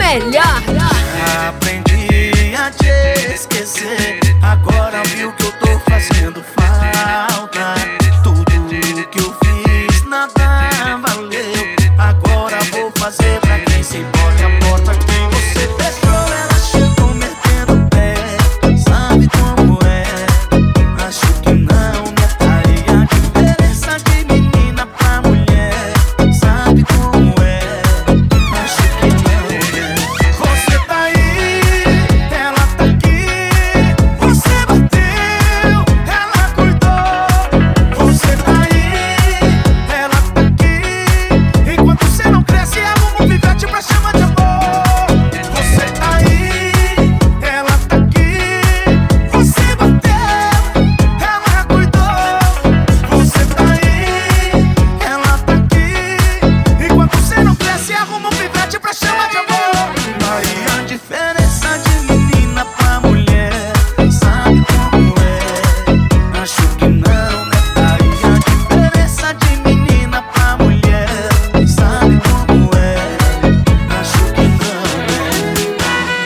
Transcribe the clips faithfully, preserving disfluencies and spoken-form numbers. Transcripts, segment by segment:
melhor. Já aprendi a te esquecer, agora viu que eu tô fazendo falta. Tudo que eu fiz nada valeu, agora vou fazer pra quem se importa. A porta que você fechou, ela chegou metendo o pé. Sabe como é? Acho que não, né? Aí a diferença de menina pra mulher. Sabe como é? Acho que não, né? Você tá aí, ela tá aqui. Você bateu, ela cuidou. Você tá aí, ela tá aqui. Enquanto você não cresce, arruma um pivete pra chamar de amor. Você tá aí, ela tá aqui. Você bateu, ela cuidou. Você tá aí, ela tá aqui. Enquanto você não cresce, arruma um pivete pra chamar de amor. Aí a diferença de menina pra mulher. Sabe como é? Acho que não, né? Aí a diferença de menina pra mulher. Sabe como é? Acho que não, né?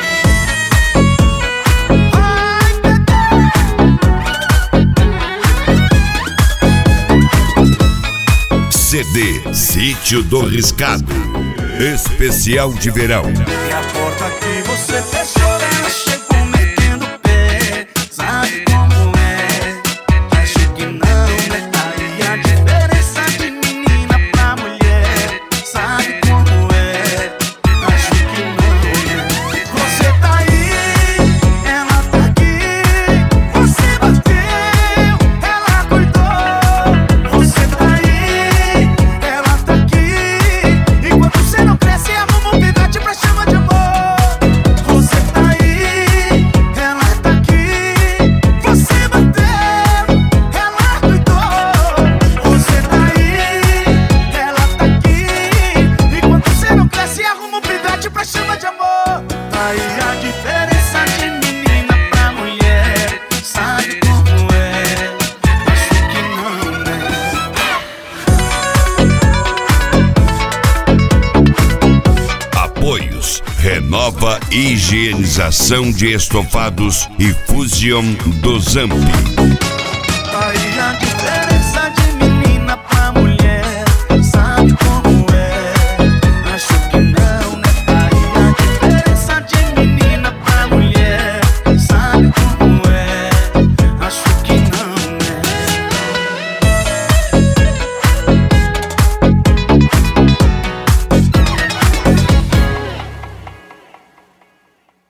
C D Sítio do Riscado, especial de verão. E a porta que você fechou, ela chegou metendo o pé. Sabe como é? Acho que não, né? Aí a diferença de menina pra mulher. Sabe como é? Acho que não, né? Você tá aí, ela tá aqui. Você bateu, ela cuidou. Você tá aí, ela tá aqui. Enquanto você não cresce, arruma um pivete pra chamar de amor. Você tá aí, ela tá aqui. Você bateu, ela cuidou. Você tá aí, ela tá aqui. Enquanto você não cresce, arruma um pivete pra chamar de amor. Aí a diferença de menina pra mulher. Sabe como é? Acho que não, né? Apoios: Renova Higienização de Estofados e Fusion do Zamp.